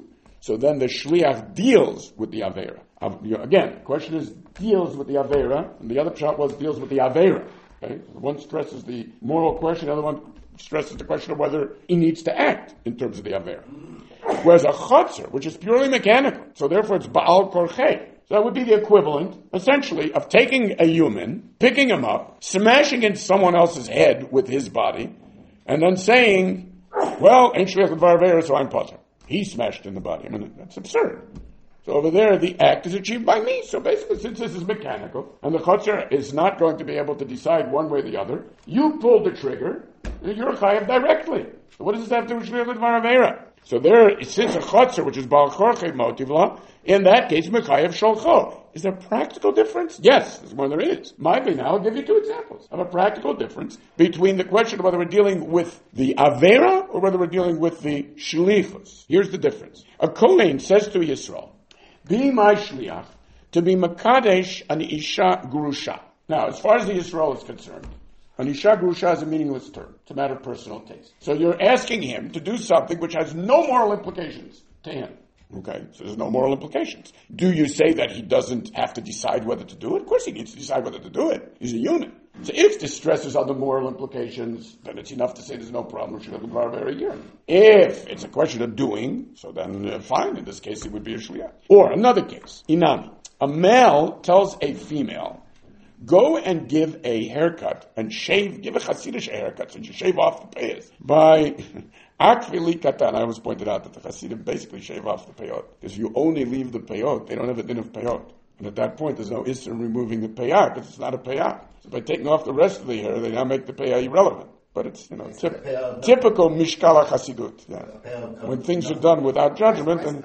[SPEAKER 1] So then the shliach deals with the avera. Again, the question is deals with the avera, and the other pshat was deals with the avera. Okay? One stresses the moral question, the other one stresses the question of whether he needs to act in terms of the avera. Whereas a chotzer, which is purely mechanical, so therefore it's ba'al korchei. So that would be the equivalent, essentially, of taking a human, picking him up, smashing into someone else's head with his body, and then saying, well, ain't shliach l'dvar avera, so I'm potter. He smashed in the body. I mean, that's absurd. So over there, the act is achieved by me. So basically, since this is mechanical, and the chotzer is not going to be able to decide one way or the other, you pulled the trigger, and you're chayav directly. So what does this have to do with shliach l'dvar avera? So there, since a chotzer, which is ba'al korchei motivla, in that case, mechayev sholcho. Is there a practical difference? Yes, there's one there is. Maybe now I'll give you two examples of a practical difference between the question of whether we're dealing with the avera or whether we're dealing with the shlichus. Here's the difference. A kohen says to Yisrael, be my shliach to be makadesh an isha grusha. Now, as far as the Yisrael is concerned, an isha grusha is a meaningless term. It's a matter of personal taste. So you're asking him to do something which has no moral implications to him. Okay, so there's no moral implications. Do you say that he doesn't have to decide whether to do it? Of course he needs to decide whether to do it. He's a unit. So if this stresses on the moral implications, then it's enough to say there's no problem. We should have a very year. If it's a question of doing, so then uh, fine. In this case, it would be a shliach. Or another case, inami. A male tells a female, go and give a haircut and shave, give a Hasidic haircut, and you shave off the payas by akvili katan. I always pointed out that the Hasidim basically shave off the payot. Because if you only leave the payot, they don't have a din of payot. And at that point, there's no issur in removing the payah, because it's not a payah. So by taking off the rest of the hair, they now make the payah irrelevant. But it's, you know, tip, typical mishkala chasidut. Yeah. When things are done without judgment, and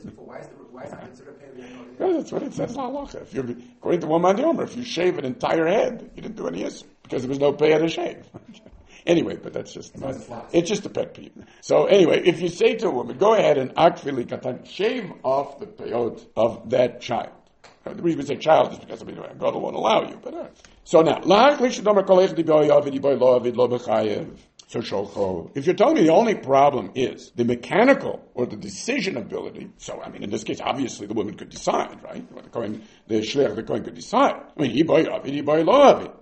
[SPEAKER 1] yeah, that's what it says in halacha. If you're, according to Woman Yomer, if you shave an entire head, you didn't do any issur, because there was no payah to shave. Anyway, but that's just, it's just a pet peeve. So anyway, if you say to a woman, go ahead and akvili katan, shave off the payot of that child. The reason we say child is because, I mean, God won't allow you, but, uh. So now, so sholcho. If you're telling me the only problem is the mechanical or the decision ability, so, I mean, in this case, obviously the woman could decide, right? The Kohen, the shliach, the Kohen could decide. I mean, iboy avid, iboy lo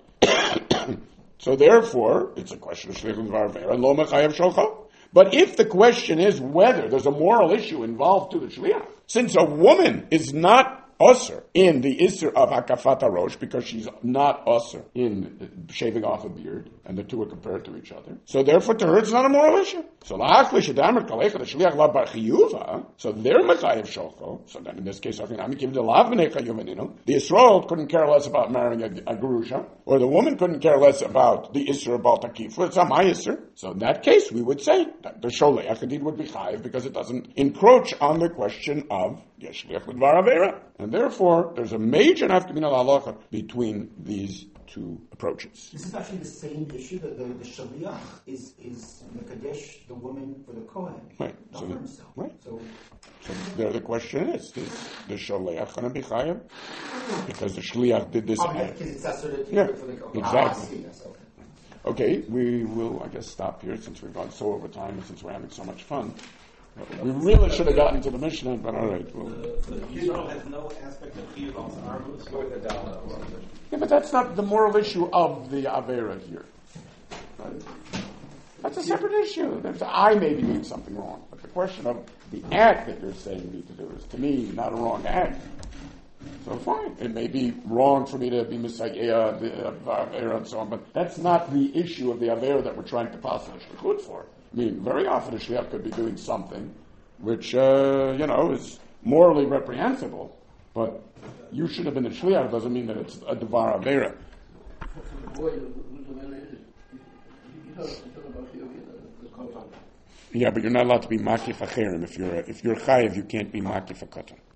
[SPEAKER 1] avid. So therefore, it's a question of shliach l'dvar avera and lo mechayev sholcho. But if the question is whether there's a moral issue involved to the shliach, since a woman is not usher in the issur of hakafat harosh, because she's not usher in shaving off a beard, and the two are compared to each other. So therefore, to her, it's not a moral issue. So la'achli shedamer kalecha the shliach la bar chiyuva. So they're mechayev sholcho. So then, in this case, I'm giving the lav b'nei chayuvaninu. The Yisrael couldn't care less about marrying a, a gerusha, or the woman couldn't care less about the issur about takifu. It's not my issur. So in that case, we would say that the sholeach indeed would be chayev because it doesn't encroach on the question of shliach l'dvar avera. And therefore, there's a major nafkamina halacha between these two approaches.
[SPEAKER 4] This is actually the same issue that the, the shaliach is is mekadesh the woman for the kohen,
[SPEAKER 1] right?
[SPEAKER 4] not
[SPEAKER 1] So
[SPEAKER 4] for
[SPEAKER 1] the,
[SPEAKER 4] himself.
[SPEAKER 1] right.
[SPEAKER 4] So,
[SPEAKER 1] so there, the question is: is the shaliach going to be chayav because the shliach did this?
[SPEAKER 4] oh, yeah, because it's that's sort of
[SPEAKER 1] Yeah,
[SPEAKER 4] for the kohen.
[SPEAKER 1] exactly.
[SPEAKER 4] Ah, I see. Yes, okay.
[SPEAKER 1] Okay, we will, I guess, stop here since we've gone so over time and since we're having so much fun. We really should have gotten to the Mishnah, but all right. We'll,
[SPEAKER 5] Israel has no aspect of chiyuv on armos.
[SPEAKER 2] Go with the down.
[SPEAKER 1] yeah, but that's not the moral issue of the Avera here. Right? That's a separate issue. There's, I may be doing something wrong, but the question of the act that you're saying you need to do is, to me, not a wrong act. So fine, it may be wrong for me to be Messiah, the Avera, and so on, but that's not the issue of the Avera that we're trying to pass the shlichut for. I mean, very often a shliach could be doing something which, uh, you know, is morally reprehensible, but you should have been a shliach doesn't mean that it's a devar avera. Yeah, but you're not allowed to be makif acherim. If you're if you're chayiv, you can't be makif a katan.